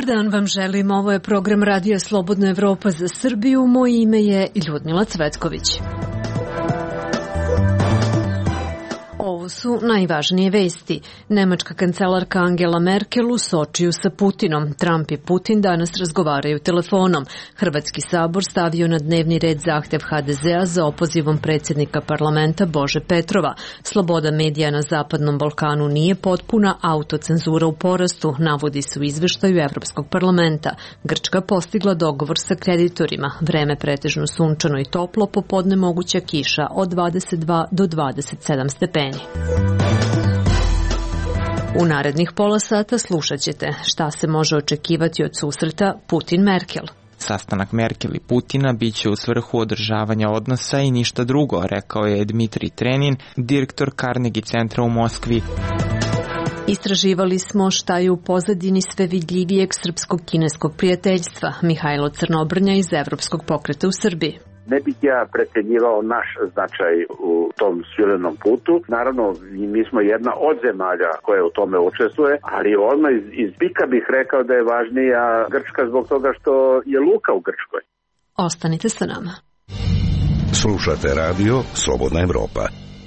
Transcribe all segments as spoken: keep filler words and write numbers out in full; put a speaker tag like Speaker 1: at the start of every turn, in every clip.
Speaker 1: dan vam želim, ovo je program Radija Slobodna Evropa za Srbiju, moje ime je Ljudmila Cvetković. Ovo su najvažnije vesti. Nemačka kancelarka Angela Merkel u Sočiju sa Putinom. Trump i Putin danas razgovaraju telefonom. Hrvatski sabor stavio na dnevni red zahtev ha de zea za opozivom predsjednika parlamenta Bože Petrova. Sloboda medija na Zapadnom Balkanu nije potpuna, autocenzura u porastu, navodi se u izveštaju Evropskog parlamenta. Grčka postigla dogovor sa kreditorima. Vreme pretežno sunčano i toplo, popodne moguća kiša od dvadeset dva do dvadeset sedam stepeni. U narednih pola sata slušat ćete šta se može očekivati od susreta Putin-Merkel.
Speaker 2: Sastanak Merkel i Putina biće u svrhu održavanja odnosa i ništa drugo, rekao je Dmitrij Trenin, direktor Carnegie centra u Moskvi.
Speaker 1: Istraživali smo šta je u pozadini sve vidljivijeg srpsko-kineskog prijateljstva. Mihajlo Crnobrnja iz Evropskog pokreta u Srbiji.
Speaker 3: Ne bih ja precenjivao naš značaj u tom svilenom putu. Naravno, mi smo jedna od zemalja koja u tome učestvuje, ali odmah iz, iz bika bih rekao da je važnija Grčka zbog toga što je luka u Grčkoj.
Speaker 1: Ostanite sa nama.
Speaker 4: Slušate radio Slobodna Evropa.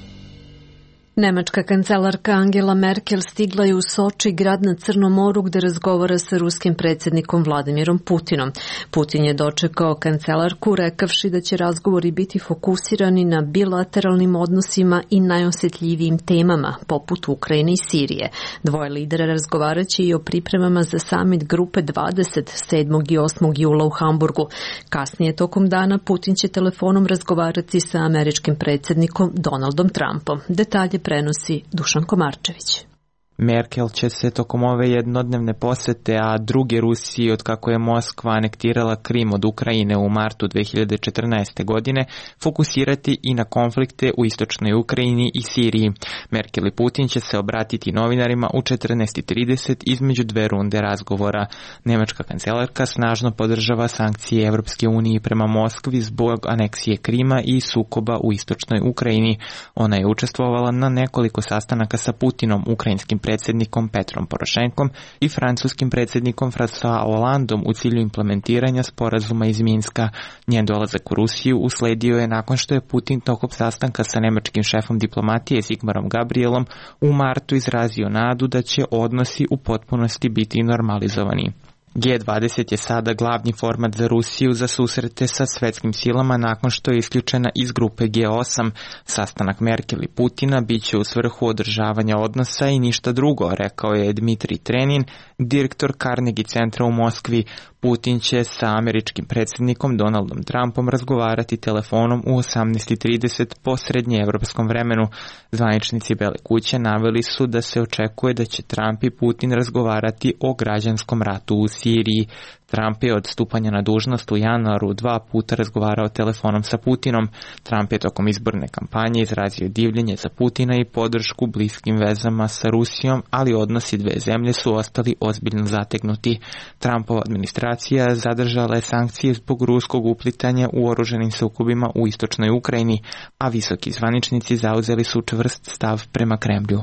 Speaker 1: Nemačka kancelarka Angela Merkel stigla je u Soči, grad na Crnom moru, gde razgovara sa ruskim predsjednikom Vladimirom Putinom. Putin je dočekao kancelarku rekavši da će razgovori biti fokusirani na bilateralnim odnosima i najosjetljivijim temama, poput Ukrajine i Sirije. Dvoje lidera razgovaraće i o pripremama za samit grupe dvadeset sedmog i osmog jula u Hamburgu. Kasnije tokom dana Putin će telefonom razgovarati sa američkim predsjednikom Donaldom Trumpom. Detalje prenosi Dušan Komarčević.
Speaker 2: Merkel će se tokom ove jednodnevne posete, a druge Rusiji od kako je Moskva anektirala Krim od Ukrajine u martu dve hiljade četrnaeste. godine, fokusirati i na konflikte u istočnoj Ukrajini i Siriji. Merkel i Putin će se obratiti novinarima u četrnaest i trideset između dve runde razgovora. Nemačka kancelarka snažno podržava sankcije Evropske unije prema Moskvi zbog aneksije Krima i sukoba u istočnoj Ukrajini. Ona je učestvovala na nekoliko sastanaka sa Putinom, ukrajinskim predsjednikom Petrom Porošenkom i francuskim predsjednikom François Hollandom u cilju implementiranja sporazuma iz Minska. Njen dolazak u Rusiju usledio je nakon što je Putin tokom sastanka sa nemačkim šefom diplomatije Sigmarom Gabrielom u martu izrazio nadu da će odnosi u potpunosti biti normalizovani. G dvadeset je sada glavni format za Rusiju za susrete sa svetskim silama nakon što je isključena iz grupe G osam. Sastanak Merkel i Putina biće u svrhu održavanja odnosa i ništa drugo, rekao je Dmitrij Trenin, direktor Carnegie centra u Moskvi. Putin će sa američkim predsjednikom Donaldom Trumpom razgovarati telefonom u osamnaest i trideset po srednjeevropskom vremenu. Zvaničnici Bele kuće naveli su da se očekuje da će Trump i Putin razgovarati o građanskom ratu u Siriji. Trump je od stupanja na dužnost u januaru dva puta razgovarao telefonom sa Putinom. Trump je tokom izborne kampanje izrazio divljenje za Putina i podršku bliskim vezama sa Rusijom, ali odnosi dve zemlje su ostali ozbiljno zategnuti. Trumpova administracija zadržala je sankcije zbog ruskog uplitanja u oružanim sukobima u istočnoj Ukrajini, a visoki zvaničnici zauzeli su čvrst stav prema Kremlju.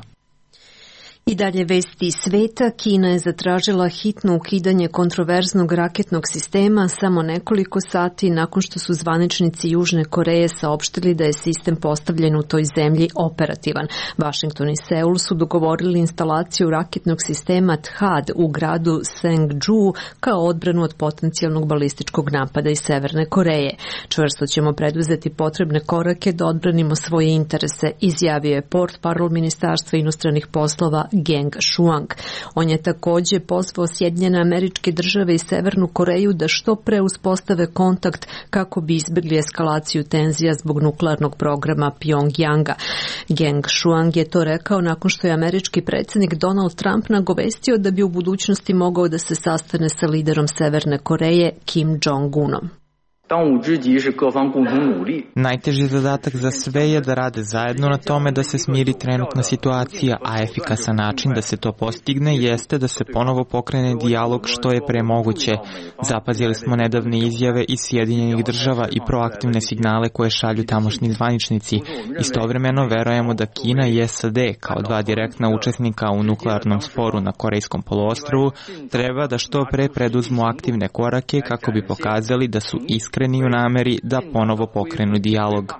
Speaker 1: I dalje vesti iz sveta. Kina je zatražila hitno ukidanje kontroverznog raketnog sistema samo nekoliko sati nakon što su zvaničnici Južne Koreje saopštili da je sistem postavljen u toj zemlji operativan. Washington i Seul su dogovorili instalaciju raketnog sistema THAAD u gradu Sangju kao odbranu od potencijalnog balističkog napada iz Severne Koreje. Čvrsto ćemo preduzeti potrebne korake da odbranimo svoje interese, izjavio je portparol Ministarstva inostranih poslova Geng Shuang. On je također pozvao Sjedinjene Američke Države i Severnu Koreju da što pre uspostave kontakt kako bi izbjegli eskalaciju tenzija zbog nuklearnog programa Pyongyanga. Geng Shuang je to rekao nakon što je američki predsjednik Donald Trump nagovestio da bi u budućnosti mogao da se sastane sa liderom Severne Koreje Kim Jong-unom.
Speaker 2: Najteži zadatak za sve je da rade zajedno na tome da se smiri trenutna situacija, a efikasan način da se to postigne jeste da se ponovo pokrene dijalog što je pre moguće. Zapazili smo nedavne izjave iz Sjedinjenih država i proaktivne signale koje šalju tamošnji zvaničnici. Istovremeno verujemo da Kina i S A D, kao dva direktna učesnika u nuklearnom sporu na Korejskom poluostrvu, treba da što pre preduzmu aktivne korake kako bi pokazali da su iskreni u nameri da ponovo pokrenu dijalog.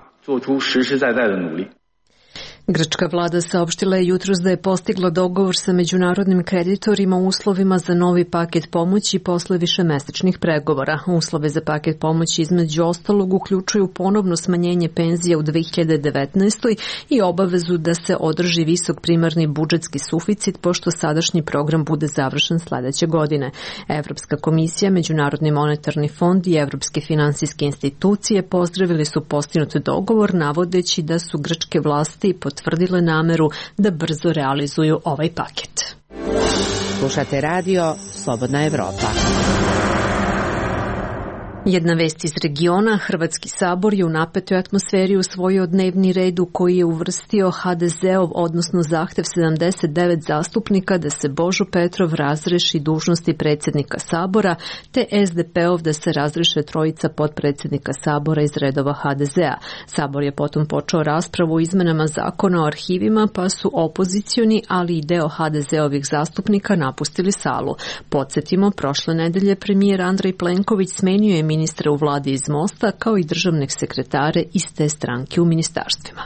Speaker 1: Grčka vlada saopštila je jutros da je postigla dogovor sa međunarodnim kreditorima u uslovima za novi paket pomoći posle višemesečnih pregovora. Uslove za paket pomoći između ostalog uključuju ponovno smanjenje penzija u dve hiljade devetnaestoj. i obavezu da se održi visok primarni budžetski suficit pošto sadašnji program bude završen sledeće godine. Evropska komisija, Međunarodni monetarni fond i evropske finansijske institucije pozdravili su postignut dogovor navodeći da su grčke vlasti potvrdile nameru da brzo realizuju ovaj paket.
Speaker 5: Slušate radio Slobodna Evropa.
Speaker 1: Jedna vest iz regiona, Hrvatski sabor je u napetoj atmosferi usvojio dnevni red u koji je uvrstio ha de zeov, odnosno zahtev sedamdeset devet zastupnika da se Božo Petrov razreši dužnosti predsjednika sabora, te es de peov da se razreše trojica potpredsjednika sabora iz redova ha de zea. Sabor je potom počeo raspravu o izmenama zakona o arhivima, pa su opozicioni, ali i deo ha de zeovih zastupnika napustili salu. Podsjetimo, prošle nedelje premijer Andrej Plenković smenio je ministra u vladi iz Mosta, kao i državnih sekretare iz te stranke u ministarstvima.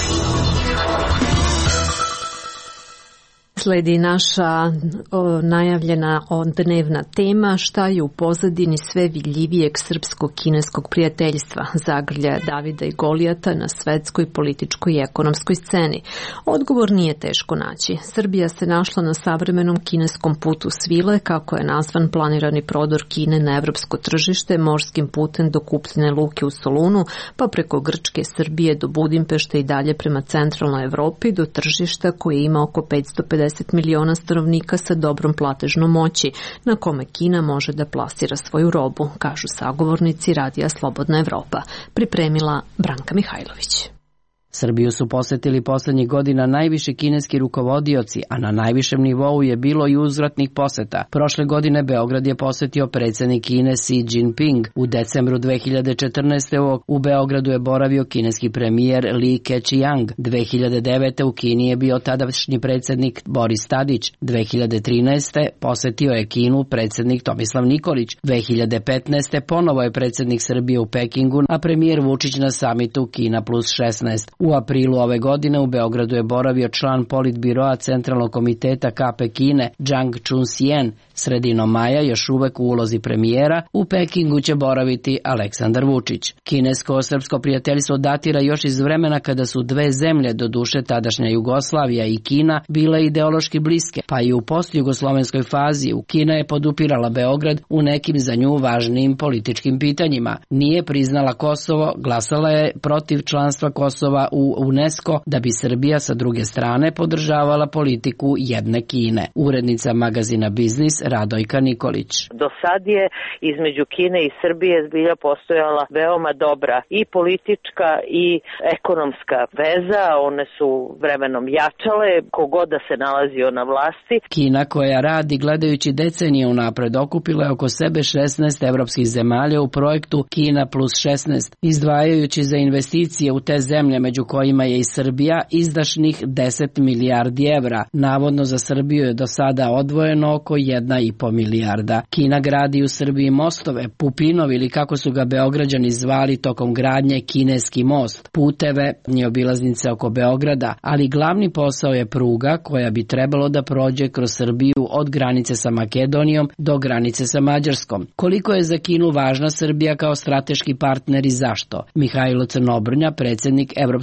Speaker 1: Sledi naša o, najavljena dnevna tema, šta je u pozadini sve vidljivijeg srpsko-kineskog prijateljstva, zagrljaja Davida i Golijata na svetskoj, političkoj i ekonomskoj sceni. Odgovor nije teško naći. Srbija se našla na savremenom kineskom putu svile, kako je nazvan planirani prodor Kine na evropsko tržište morskim putem do kupljene luke u Solunu, pa preko Grčke, Srbije do Budimpešte i dalje prema centralnoj Evropi do tržišta koje ima oko petsto pedeset miliona stanovnika sa dobrom platežnom moći, na kome Kina može da plasira svoju robu, kažu sagovornici Radija Slobodna Evropa. Pripremila Branka Mihajlović.
Speaker 5: Srbiju su posetili poslednjih godina najviši kineski rukovodioci, a na najvišem nivou je bilo i uzvratnih poseta. Prošle godine Beograd je posetio predsjednik Kine Xi Jinping. U decembru dve hiljade četrnaeste. u Beogradu je boravio kineski premijer Li Keqiang. dve hiljade devete. u Kini je bio tadašnji predsjednik Boris Tadić. dve hiljade trinaeste. posetio je Kinu predsjednik Tomislav Nikolić. dve hiljade petnaeste. ponovo je predsjednik Srbije u Pekingu, a premijer Vučić na samitu Kina plus šesnaest. U aprilu ove godine u Beogradu je boravio član politbiroa Centralnog komiteta ka pe Kine Zhang Chunxian. Sredinom maja, još uvek u ulozi premijera, u Pekingu će boraviti Aleksandar Vučić. Kinesko-srpsko prijateljstvo datira još iz vremena kada su dve zemlje, doduše tadašnja Jugoslavija i Kina, bile ideološki bliske, pa i u postjugoslovenskoj fazi Kina je podupirala Beograd u nekim za nju važnijim političkim pitanjima. Nije priznala Kosovo, glasala je protiv članstva Kosova u UNESCO, da bi Srbija sa druge strane podržavala politiku jedne Kine. Urednica magazina Biznis Radojka Nikolić.
Speaker 6: Do sad je između Kine i Srbije zbilja postojala veoma dobra i politička i ekonomska veza, one su vremenom jačale, kogod da se nalazio na vlasti.
Speaker 5: Kina, koja radi gledajući decenije unapred, okupila je oko sebe šesnaest evropskih zemalja u projektu Kina plus šesnaest, izdvajajući za investicije u te zemlje, među kojima je i Srbija, izdašnih deset milijardi evra. Navodno za Srbiju je do sada odvojeno oko jedna i po milijarda. Kina gradi u Srbiji mostove, Pupinov ili kako su ga Beograđani zvali tokom gradnje Kineski most, puteve i obilaznice oko Beograda, ali glavni posao je pruga koja bi trebalo da prođe kroz Srbiju od granice sa Makedonijom do granice sa Mađarskom. Koliko je za Kinu važna Srbija kao strateški partner i zašto? Mihajlo Crnobrnja, predsjednik Evropskog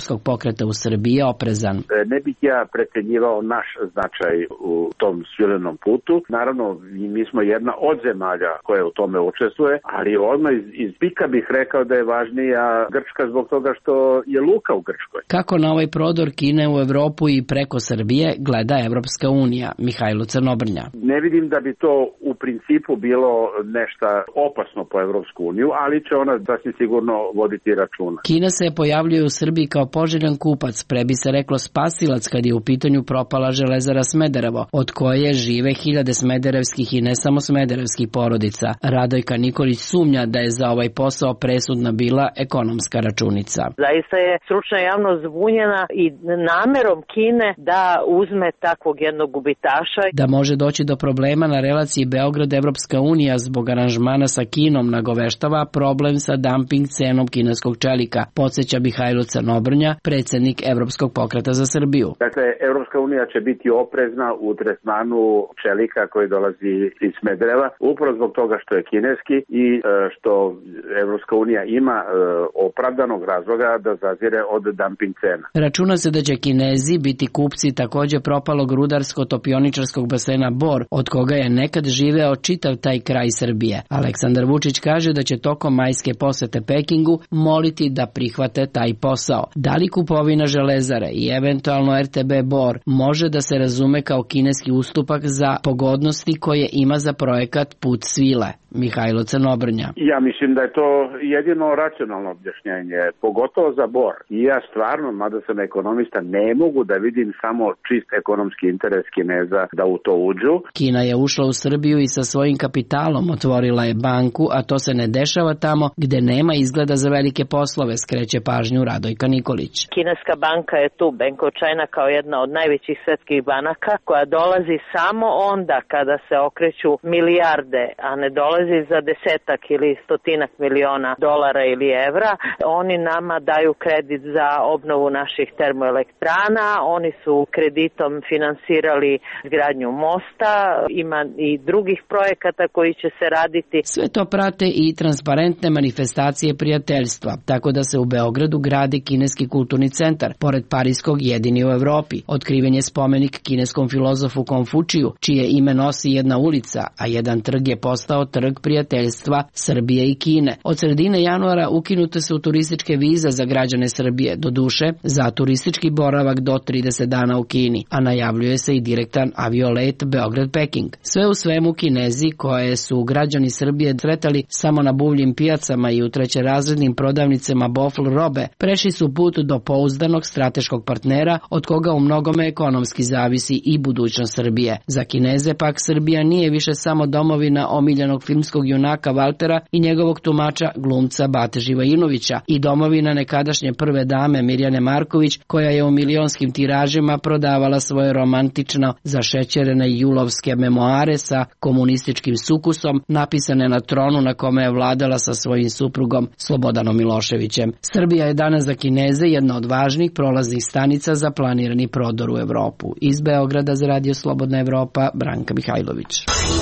Speaker 5: Evropskog pokreta u Srbiji je oprezan.
Speaker 3: Ne bih ja precenjivao naš značaj u tom svilenom putu. Naravno, mi smo jedna od zemalja koja u tome učestvuje, ali odmah iz, iz pika bih rekao da je važnija Grčka zbog toga što je luka u Grčkoj.
Speaker 5: Kako na ovaj prodor Kine u Evropu i preko Srbije gleda Evropska unija? Mihajlo Crnobrnja.
Speaker 3: Ne vidim da bi to u principu bilo nešto opasno po Evropsku uniju, ali će ona sasvim sigurno voditi računa.
Speaker 5: Kina se pojavljuje u Srbiji kao poželjan kupac, pre bi se reklo spasilac kad je u pitanju propala železara Smederevo, od koje žive hiljade smederevskih i ne samo smederevskih porodica. Radojka Nikolić sumnja da je za ovaj posao presudna bila ekonomska računica.
Speaker 6: Zaista je stručna javnost zbunjena i namerom Kine da uzme takvog jednog gubitaša.
Speaker 5: Da može doći do problema na relaciji Beograd-Evropska unija zbog aranžmana sa Kinom nagoveštava problem sa dumping cenom kineskog čelika, podsjeća Mihajlo Crnobrnja, predsjednik Evropskog pokreta za Srbiju.
Speaker 3: Dakle, Evropska unija će biti oprezna u tretmanu čelika koji dolazi iz Smedereva, upravo zbog toga što je kineski i što Evropska unija ima opravdanog razloga da zazire od dumping cena.
Speaker 5: Računa se da će Kinezi biti kupci također propalog rudarsko-topioničarskog basena Bor, od koga je nekad živeo čitav taj kraj Srbije. Aleksandar Vučić kaže da će tokom majske posete Pekingu moliti da prihvate taj posao. Da li kupovina železare i eventualno R T B Bor može da se razume kao kineski ustupak za pogodnosti koje ima za projekat Put svile? Mihajlo Crnobrnja.
Speaker 3: Ja mislim da je to jedino racionalno objašnjenje, pogotovo za Bor. I ja stvarno, mada sam ekonomista, ne mogu da vidim samo čist ekonomski interes Kineza da u to uđu.
Speaker 5: Kina je ušla u Srbiju i sa svojim kapitalom otvorila je banku, a to se ne dešava tamo gde nema izgleda za velike poslove, skreće pažnju Radojka Nikolić.
Speaker 6: Kineska banka je tu, Bank of China, kao jedna od najvećih svetskih banaka, koja dolazi samo onda kada se okreću milijarde, a ne dolazi za desetak ili stotinak miliona dolara ili evra. Oni nama daju kredit za obnovu naših termoelektrana, oni su kreditom finansirali izgradnju mosta, ima i drugih projekata koji će se raditi.
Speaker 5: Sve to prate i transparentne manifestacije prijateljstva, tako da se u Beogradu gradi kineski kulturni centar, pored Parijskog jedini u Evropi. Otkriven je spomenik kineskom filozofu Konfučiju, čije ime nosi jedna ulica, a jedan trg je postao trg prijateljstva Srbije i Kine. Od sredine januara ukinute su turističke vize za građane Srbije, do duše za turistički boravak do trideset dana u Kini, a najavljuje se i direktan aviolet Beograd-Peking. Sve u svemu Kinezi, koje su građani Srbije sretali samo na buvljim pijacama i u trećerazrednim prodavnicama bofl robe, prešli su put do pouzdanog strateškog partnera od koga u mnogome ekonomski zavisi i budućnost Srbije. Za Kineze pak Srbija nije više samo domovina omiljenog filmskog junaka Valtera i njegovog tumača glumca Bate Živojinovića i domovina nekadašnje prve dame Mirjane Marković, koja je u milionskim tiražima prodavala svoje romantično zašećerene julovske memoare sa komunističkim sukusom, napisane na tronu na kome je vladala sa svojim suprugom Slobodanom Miloševićem. Srbija je danas za Kineze jedna od važnih prolaznih stanica za planirani prodor u Evropu. Iz Beograda za Radio Slobodna Evropa, Branka Mihajlović.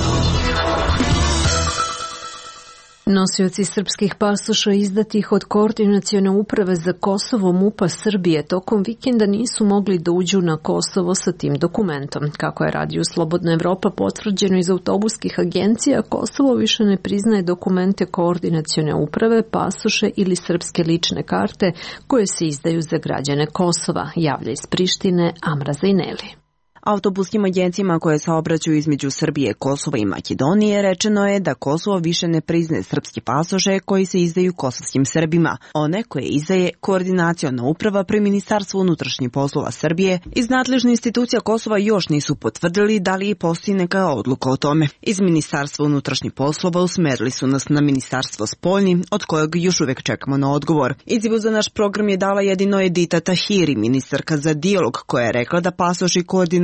Speaker 1: Nosioci srpskih pasoša izdatih od Koordinacione uprave za Kosovo MUP-a Srbije tokom vikenda nisu mogli da uđu na Kosovo sa tim dokumentom. Kako je Radio Slobodna Evropa potvrđeno iz autobuskih agencija, Kosovo više ne priznaje dokumente Koordinacione uprave, pasoše ili srpske lične karte koje se izdaju za građane Kosova, javlja iz Prištine Amra Zajneli.
Speaker 7: Autobuskim agencijama koje saobraćaju između Srbije, Kosova i Makedonije rečeno je da Kosovo više ne priznaje srpski pasoše koji se izdaju kosovskim Srbima. One koje izdaje Koordinaciona uprava pri Ministarstvu unutrašnjih poslova Srbije iz nadležne institucija Kosova još nisu potvrdili da li postoji neka odluka o tome. Iz Ministarstva unutrašnjih poslova usmerili su nas na Ministarstvo spoljni, od kojeg još uvek čekamo na odgovor. Izjavu za naš program je dala jedino Edita Tahiri, ministarka za dijalog, koja je rekla da pasoši Koordinacione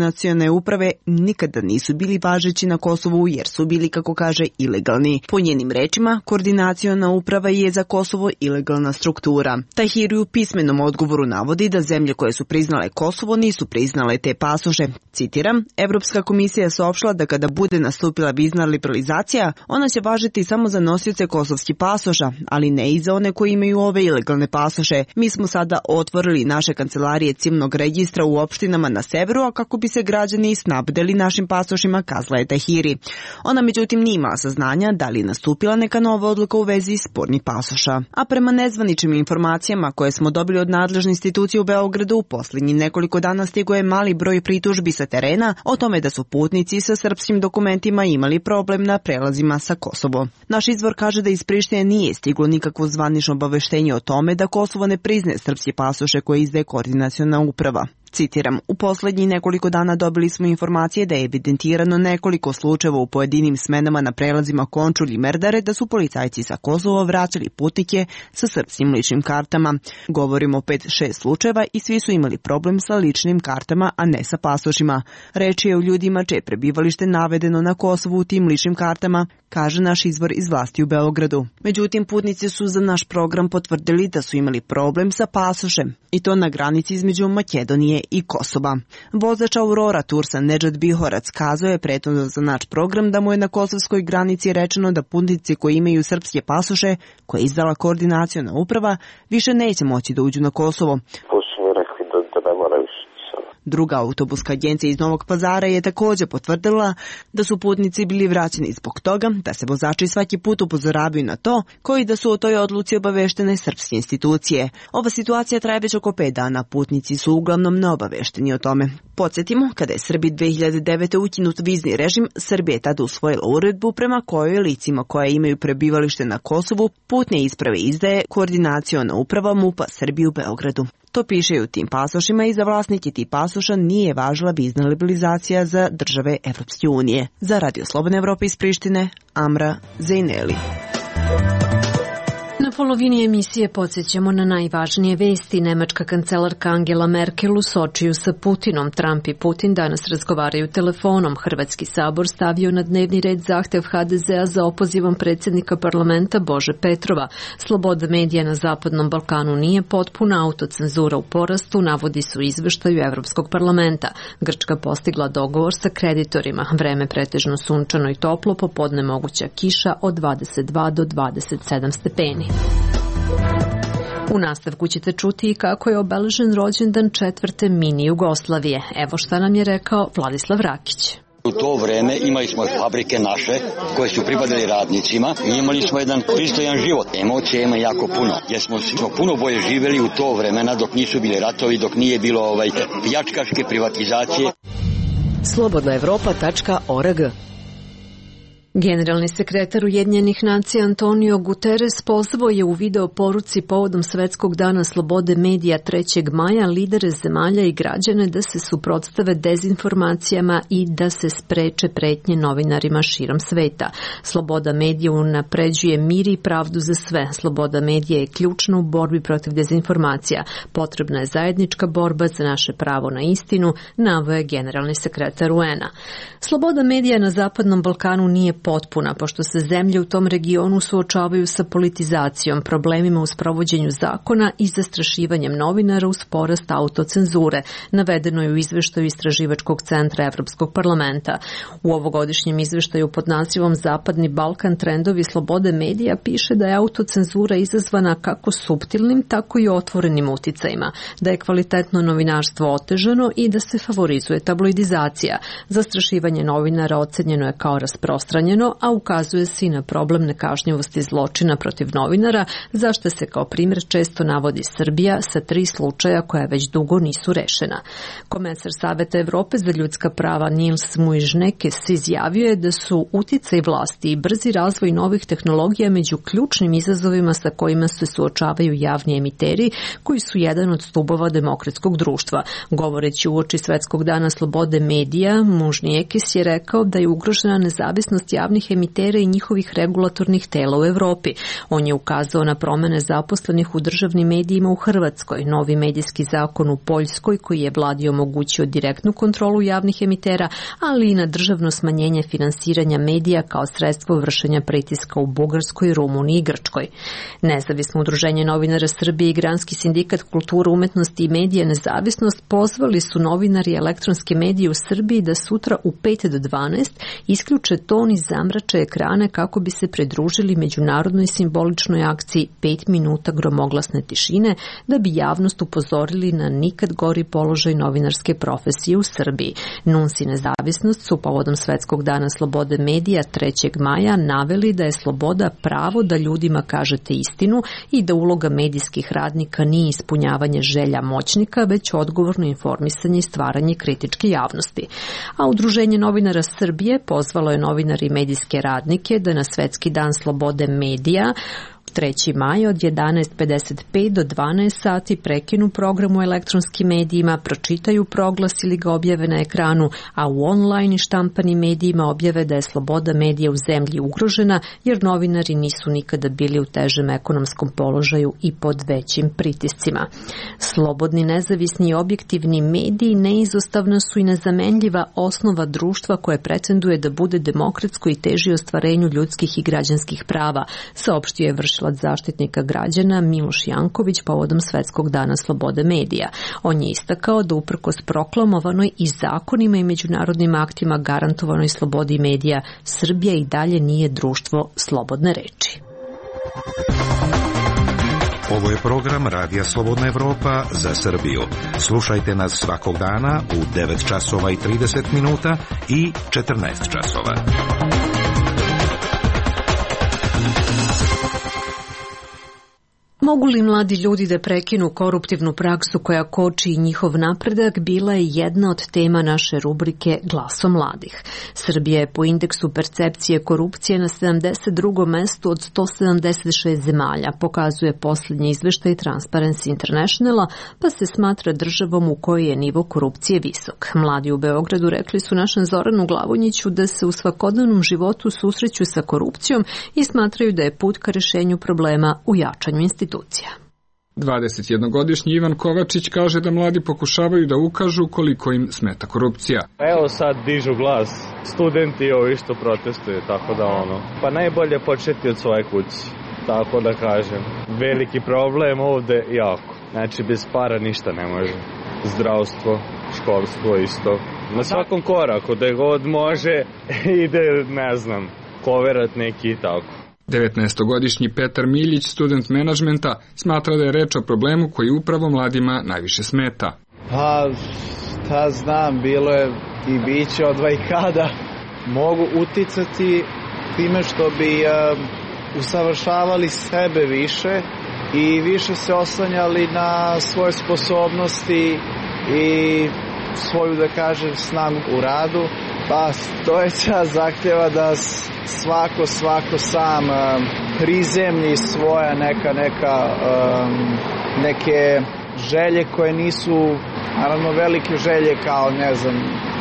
Speaker 7: koordinacione uprave nikada nisu bili važeći na Kosovu jer su bili, kako kaže, ilegalni. Po njenim rečima, koordinaciona uprava je za Kosovo ilegalna struktura. Tahiri u pismenom odgovoru navodi da zemlje koje su priznale Kosovo nisu priznale te pasoše. Citiram, Evropska komisija je saopštila da kada bude nastupila vizna liberalizacija, ona će važiti samo za nosioce kosovskih pasoša, ali ne i za one koji imaju ove ilegalne pasoše. Mi smo sada otvorili naše kancelarije civilnog registra u opštinama na severu, a kako bi se građani snabdeli našim pasošima, kazala je Tahiri. Ona međutim nije imala saznanja da li je nastupila neka nova odluka u vezi spornih pasoša. A prema nezvaničnim informacijama koje smo dobili od nadležne institucije u Beogradu, u posljednjih nekoliko dana stigo je mali broj pritužbi sa terena o tome da su putnici sa srpskim dokumentima imali problem na prelazima sa Kosovo. Naš izvor kaže da iz Prištine nije stiglo nikakvo zvanično obaveštenje o tome da Kosovo ne priznaje srpske pasoše koje izdaje koordinaciona uprava. Citiram, u posljednjih nekoliko dana dobili smo informacije da je evidentirano nekoliko slučajeva u pojedinim smenama na prelazima Končulj i Merdare da su policajci sa Kosova vraćali putnike sa srpskim ličnim kartama. Govorimo o pet šest slučajeva i svi su imali problem sa ličnim kartama, a ne sa pasošima. Reč je o ljudima čije prebivalište navedeno na Kosovu u tim ličnim kartama, kaže naš izvor iz vlasti u Beogradu. Međutim, putnici su za naš program potvrdili da su imali problem sa pasošem, i to na granici između Makedonije i Kosova. Vozač Aurora Tursa Nedžad Bihorac kazao je prethodno za naš program da mu je na kosovskoj granici rečeno da putnici koji imaju srpske pasoše, koje je izdala koordinaciona uprava, više neće moći da uđu na Kosovo. Druga autobuska agencija iz Novog Pazara je također potvrdila da su putnici bili vraćeni zbog toga da se vozači svaki put upozoravaju na to, koji da su o toj odluci obaveštene srpske institucije. Ova situacija traje već oko pet dana, putnici su uglavnom neobavešteni o tome. Podsjetimo, kada je Srbiji dve hiljade devete. ukinut vizni režim, Srbija je tada usvojila uredbu prema kojoj licima koje imaju prebivalište na Kosovu putne isprave izdaje koordinaciona uprava MUP-a Srbije u Beogradu. To piše i u tim pasošima i za vlasnike tih pasoša nije važila vizna liberalizacija za države Evropske unije. Za Radio Slobodne Evrope iz Prištine, Amra Zejneli.
Speaker 1: Na polovini emisije podsjećamo na najvažnije vesti. Nemačka kancelarka Angela Merkel u Sočiju sa Putinom. Trump i Putin danas razgovaraju telefonom. Hrvatski sabor stavio na dnevni red zahtev ha de zea za opozivom predsjednika parlamenta Bože Petrova. Sloboda medija na Zapadnom Balkanu nije potpuna, autocenzura u porastu, navodi su izveštaju Evropskog parlamenta. Grčka postigla dogovor sa kreditorima. Vreme pretežno sunčano i toplo, popodne moguća kiša od dvadeset dva do dvadeset sedam stepeni. U nastavku ćete čuti i kako je obeležen rođendan četvrte mini Jugoslavije. Evo šta nam je rekao Vladislav Rakić.
Speaker 8: U to vreme imali smo fabrike naše koje su pripadali radnicima i imali smo jedan pristojan život. Emocija ima jako puno, jer smo, smo puno bolje živjeli u to vremena dok nisu bili ratovi, dok nije bilo ovaj pljačkaške privatizacije.
Speaker 9: slobodna evropa tačka org.
Speaker 1: Generalni sekretar Ujedinjenih nacija Antonio Guterres pozvao je u video poruci povodom Svetskog dana slobode medija trećeg maja lidere zemalja i građane da se suprotstave dezinformacijama i da se spreče pretnje novinarima širom sveta. Sloboda medija unapređuje mir i pravdu za sve. Sloboda medija je ključna u borbi protiv dezinformacija. Potrebna je zajednička borba za naše pravo na istinu, naveo je generalni sekretar U N-a. Sloboda medija na Zapadnom Balkanu nije potpuna, pošto se zemlje u tom regionu suočavaju sa politizacijom, problemima u sprovođenju zakona i zastrašivanjem novinara uz porast autocenzure, navedeno je u izveštaju Istraživačkog centra Evropskog parlamenta. U ovogodišnjem izveštaju pod nazivom Zapadni Balkan trendovi slobode medija piše da je autocenzura izazvana kako suptilnim, tako i otvorenim uticajima, da je kvalitetno novinarstvo otežano i da se favorizuje tabloidizacija. Zastrašivanje novinara ocenjeno je kao rasprostranjeno, a ukazuje se i na problem nekažnjivosti zločina protiv novinara, zašto se kao primjer često navodi Srbija sa tri slučaja koja već dugo nisu rešena. Komesar Saveta Evrope za ljudska prava Nils Muižnieks izjavio je da su uticaj vlasti i brzi razvoj novih tehnologija među ključnim izazovima sa kojima se suočavaju javni emiteri, koji su jedan od stubova demokratskog društva. Govoreći uoči Svetskog dana slobode medija, Muižnieks je rekao da je ugrožena nezavisnost javnih emitera i njihovih regulatornih tela u Evropi. On je ukazao na promene zaposlenih u državnim medijima u Hrvatskoj, novi medijski zakon u Poljskoj koji je vladi omogućio direktnu kontrolu javnih emitera, ali i na državno smanjenje finansiranja medija kao sredstvo vršenja pritiska u Bugarskoj, Rumuniji i Grčkoj. Nezavisno udruženje novinara Srbije i Granski sindikat kulture, umetnosti i medija Nezavisnost pozvali su novinari elektronske medije u Srbiji da sutra u pet do dvanaest isključe ton i zamrače ekrane kako bi se pridružili međunarodnoj simboličnoj akciji pet minuta gromoglasne tišine da bi javnost upozorili na nikad gori položaj novinarske profesije u Srbiji. Nunsi Nezavisnost su povodom Svetskog dana slobode medija trećeg maja naveli da je sloboda pravo da ljudima kažete istinu i da uloga medijskih radnika nije ispunjavanje želja moćnika, već odgovorno informisanje i stvaranje kritičke javnosti. A Udruženje novinara Srbije pozvalo je novinari i medijske radnike da na Svetski dan slobode medija trećeg maja od jedanaest pedeset pet do dvanaest sati prekinu program u elektronskim medijima, pročitaju proglas ili ga objave na ekranu, a u online i štampanim medijima objave da je sloboda medija u zemlji ugrožena jer novinari nisu nikada bili u težem ekonomskom položaju i pod većim pritiscima. Slobodni, nezavisni i objektivni mediji neizostavna su i nezamenljiva osnova društva koje pretenduje da bude demokratsko i teži ostvarenju ljudskih i građanskih prava, saopštio je vršilac zaštitnika građana Miloš Janković povodom Svetskog dana slobode medija. On je istakao da uprkos proklamovanoj i zakonima i međunarodnim aktima garantovanoj slobodi medija, Srbija i dalje nije društvo slobodne reči.
Speaker 4: Ovo je program Radija Slobodna Evropa za Srbiju. Slušajte nas svakog dana u devet časova i trideset minuta i četrnaest časova.
Speaker 1: Mogu li mladi ljudi da prekinu koruptivnu praksu koja koči njihov napredak bila je jedna od tema naše rubrike Glaso mladih. Srbija je po indeksu percepcije korupcije na sedamdeset drugom mestu od sto sedamdeset šest zemalja, pokazuje posljednji izveštaj Transparency Internationala, pa se smatra državom u kojoj je nivo korupcije visok. Mladi u Beogradu rekli su našem Zoranu Glavonjiću da se u svakodnevnom životu susreću sa korupcijom i smatraju da je put ka rešenju problema u jačanju institucija.
Speaker 10: dvadesetjednogodišnji Ivan Kovačić kaže da mladi pokušavaju da ukažu koliko im smeta korupcija.
Speaker 11: Evo sad dižu glas, studenti ovi što protestuju, tako da ono, pa najbolje početi od svoje kuće, tako da kažem. Veliki problem ovde jako, znači bez para ništa ne može. Zdravstvo, školstvo isto, na svakom koraku, da god može ide, ne znam, koverat neki i tako.
Speaker 10: devetnaestogodišnji Petar Miljić, student menadžmenta, smatra da je reč o problemu koji upravo mladima najviše smeta.
Speaker 12: Pa, šta znam, bilo je i biće od vajkada. Mogu uticati time što bi uh, usavršavali sebe više i više se oslanjali na svoje sposobnosti i svoju, da kažem, snagu u radu. Pa stojeća zahtjeva da svako, svako sam um, prizemlji svoja neka, neka, um, neke želje koje nisu, naravno, velike želje kao, ne znam,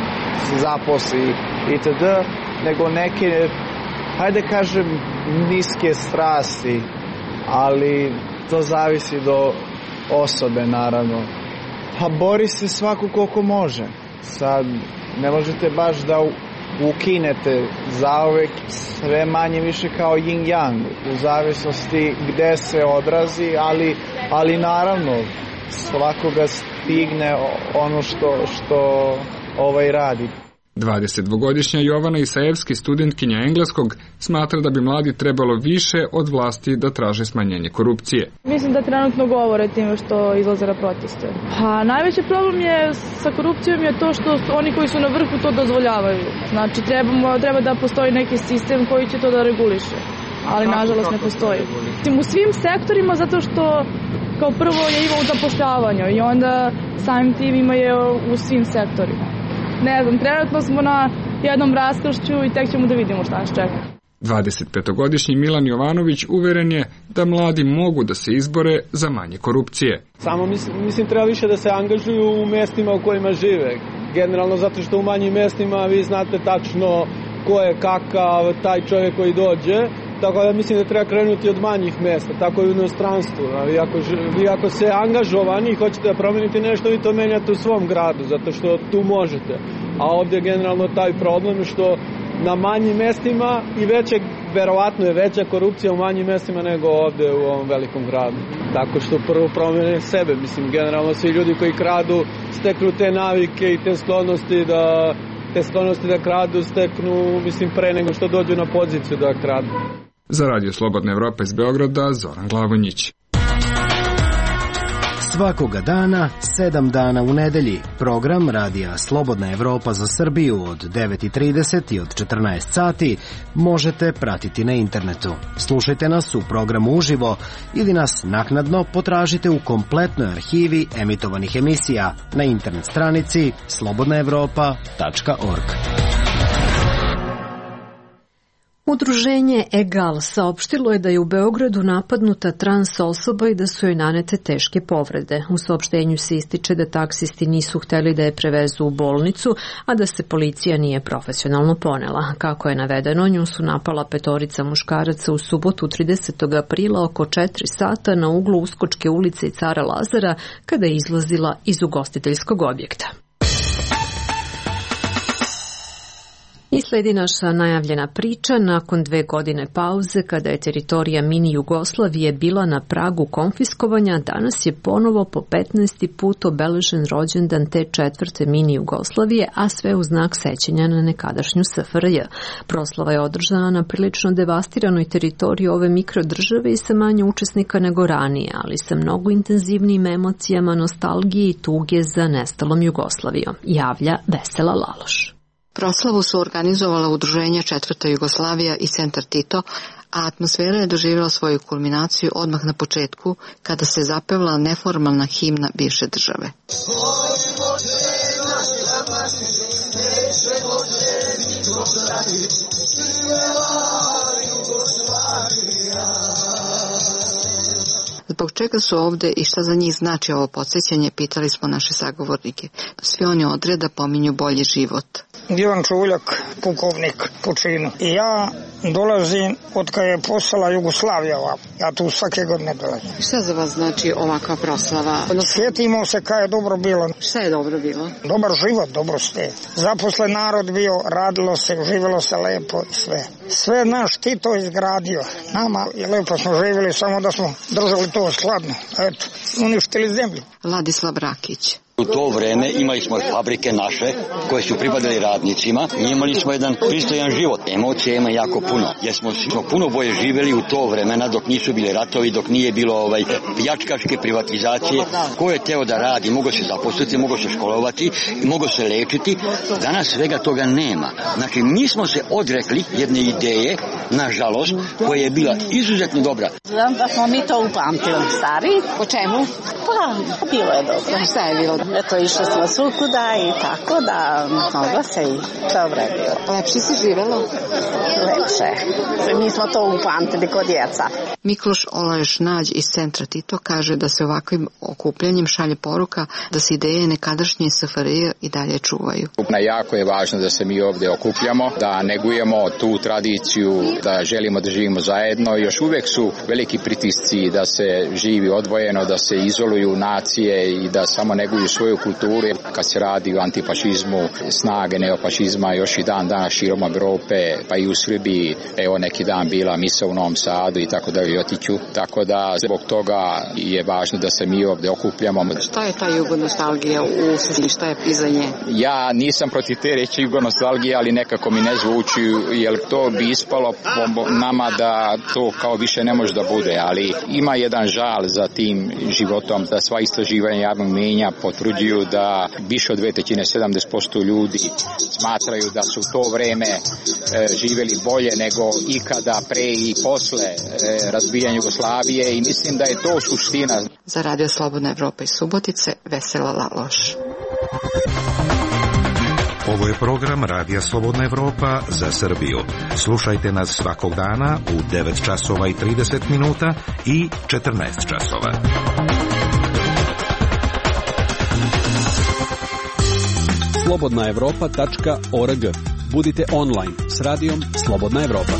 Speaker 12: zaposli itd., nego neke, hajde kažem, niske strasti, ali to zavisi do osobe, naravno. Pa bori se svako koliko može. Sad, ne možete baš da ukinete zauvek, sve manje više kao yin-yang, u zavisnosti gde se odrazi, ali, ali naravno svakoga stigne ono što, što ovaj radi.
Speaker 10: dvadesetdvogodišnja Jovana Isajevski, studentkinja engleskog, smatra da bi mladi trebalo više od vlasti da traže smanjenje korupcije.
Speaker 13: Mislim da trenutno govore time što izlaze na proteste. Pa najveći problem je sa korupcijom je to što oni koji su na vrhu to dozvoljavaju. Znači trebamo, treba da postoji neki sistem koji će to da reguliše. Ali kako, nažalost ne postoji. U svim sektorima zato što kao prvo je ima u zapošljavanju i onda samim tim ima je u svim sektorima. Ne znam, trenutno smo na jednom raskršću i tek ćemo da vidimo šta nas čeka.
Speaker 10: dvadesetpetogodišnji Milan Jovanović uveren je da mladi mogu da se izbore za manje korupcije.
Speaker 14: Samo mislim, mislim treba više da se angažuju u mestima u kojima žive. Generalno zato što u manjim mestima vi znate tačno ko je kakav taj čovjek koji dođe, tako da mislim da treba krenuti od manjih mesta, tako i u inostranstvu. Vi ako, vi ako se angažovani i hoćete da promenite nešto, vi to menjate u svom gradu, zato što tu možete. A ovdje je generalno taj problem što na manjim mestima i veće, verovatno je veća korupcija u manjim mestima nego ovdje u ovom velikom gradu. Tako što prvo promene sebe, mislim, generalno svi ljudi koji kradu steknu te navike i te sklonosti da, te sklonosti da kradu steknu, mislim, pre nego što dođu na poziciju da kradu.
Speaker 10: Za Radio Slobodna Evropa iz Beograda, Zoran Glavonjić.
Speaker 15: Svakoga dana, sedam dana u nedelji, program Radija Slobodna Evropa za Srbiju od devet i trideset i od četrnaest sati možete pratiti na internetu. Slušajte nas u programu uživo ili nas naknadno potražite u kompletnoj arhivi emitovanih emisija na internet stranici slobodna evropa tačka org.
Speaker 1: Udruženje Egal saopštilo je da je u Beogradu napadnuta trans osoba i da su joj nanete teške povrede. U saopštenju se ističe da taksisti nisu hteli da je prevezu u bolnicu, a da se policija nije profesionalno ponela. Kako je navedeno, nju su napala petorica muškaraca u subotu tridesetog aprila oko četiri sata na uglu Uskočke ulice i Cara Lazara kada je izlazila iz ugostiteljskog objekta. I sledi naša najavljena priča. Nakon dve godine pauze, kada je teritorija mini Jugoslavije bila na pragu konfiskovanja, danas je ponovo po petnaesti put obeležen rođendan te četvrte mini Jugoslavije, a sve u znak sećanja na nekadašnju S F R J. Proslava je održana na prilično devastiranoj teritoriji ove mikrodržave i sa manje učesnika nego ranije, ali sa mnogo intenzivnijim emocijama, nostalgije i tuge za nestalom Jugoslavijom, javlja Vesela Laloš.
Speaker 16: Proslavu su organizovala udruženja Četvrta Jugoslavija i Centar Tito, a atmosfera je doživjela svoju kulminaciju odmah na početku, kada se zapevla neformalna himna bivše države. Zbog čega su ovde i šta za njih znači ovo podsjećanje, pitali smo naše sagovornike. Svi oni odreda pominju bolji život.
Speaker 17: Ivan Čuljak, pukovnik po činu. I ja dolazim od kada je postala Jugoslavija ova. Ja tu svake godine dolazim.
Speaker 16: Šta za vas znači ovakva proslava?
Speaker 17: Sjetimo se kada je dobro bilo.
Speaker 16: Šta je dobro bilo?
Speaker 17: Dobar život, dobro ste. Zaposlen narod bio, radilo se, živjelo se lepo i sve. Sve naš Tito izgradio. Nama je lepo smo živjeli, samo da smo držali to skladno. Eto, uništili zemlju.
Speaker 16: Vladislav Rakić.
Speaker 8: U to vreme imali smo fabrike naše koje su pripadali radnicima i imali smo jedan pristojan život. Emocija ima jako puno, jer smo, smo puno bolje živjeli u to vremena dok nisu bili ratovi, dok nije bilo ovaj, pljačkaške privatizacije. Ko je teo da radi, mogo se zaposliti, mogo se školovati, mogo se lečiti. Danas svega toga nema. Znači, mi smo se odrekli jedne ideje, nažalost, koja je bila izuzetno dobra.
Speaker 18: Znam da smo mi to upamtili, stari.
Speaker 16: Po čemu?
Speaker 18: Pa, bilo je dobro.
Speaker 16: Šta je bilo?
Speaker 18: Eto, išli smo svukuda i tako da mogla se i dobro je bilo.
Speaker 16: Lepše se živelo?
Speaker 18: Lepše. Mi smo to upamtili kod djeca.
Speaker 16: Mikloš Olaješ Nađ iz Centra Tito kaže da se ovakvim okupljanjem šalje poruka da se ideje nekadašnje S F R J i dalje čuvaju.
Speaker 19: Jako je važno da se mi ovdje okupljamo, da negujemo tu tradiciju, da želimo da živimo zajedno. Još uvijek su veliki pritisci da se živi odvojeno, da se izoluju nacije i da samo neguju svoju kulturu. Kad se radi o antifašizmu, snage neofašizma još i dan danas širom Evrope, pa i u Srbiji, evo neki dan bila misa u Novom Sadu i tako da u Jotiću. Tako da zbog toga je važno da se mi ovdje okupljamo.
Speaker 16: Šta je ta jugonostalgija u Srbiji, šta je pizanje?
Speaker 19: Ja nisam protiv te reći jugonostalgije, ali nekako mi ne zvuči, jer to bi ispalo po nama da to kao više ne može da bude, ali ima jedan žal za tim životom, da sva istraživanja javnog mnijenja potvrđuju da više od dve trećine, sedamdeset posto ljudi smatraju da su to vreme e, živjeli bolje nego ikada pre i posle e, razbijanja Jugoslavije i mislim da je to suština.
Speaker 16: Za Radio Slobodna Evropa iz Subotice, Vesela Laloš.
Speaker 4: Ovo je program Radija Slobodna Evropa za Srbiju. Slušajte nas svakog dana u devet časova i trideset minuta i četrnaest časova.
Speaker 20: slobodna evropa tačka org. Budite online s radijom Slobodna Evropa.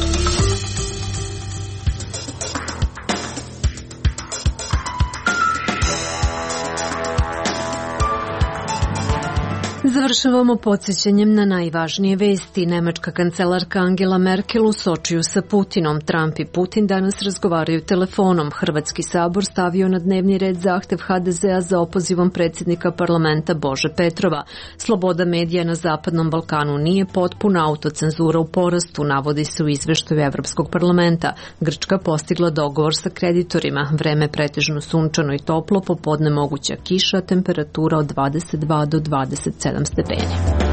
Speaker 1: Završavamo podsjećanjem na najvažnije vesti. Nemačka kancelarka Angela Merkel u Sočiju sa Putinom. Trump i Putin danas razgovaraju telefonom. Hrvatski sabor stavio na dnevni red zahtev ha de zea za opozivom predsjednika parlamenta Bože Petrova. Sloboda medija na Zapadnom Balkanu nije potpuna, autocenzura u porastu, navodi se u izveštaju Evropskog parlamenta. Grčka postigla dogovor sa kreditorima. Vreme pretežno sunčano i toplo, popodne moguća kiša, temperatura od dvadeset dva do dvadeset sedam stepeni.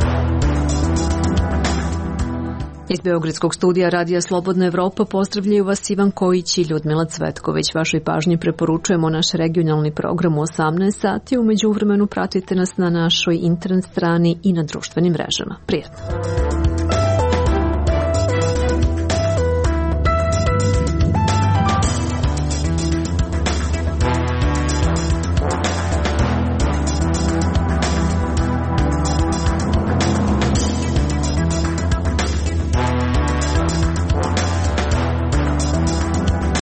Speaker 1: Iz Beogradskog studija Radija Slobodna Evropa pozdravljaju vas Ivan Kojić i Ljudmila Cvetković. Vašoj pažnji preporučujemo naš regionalni program u osamnaest sati. U međuvremenu pratite nas na našoj internet strani i na društvenim mrežama. Prijatno!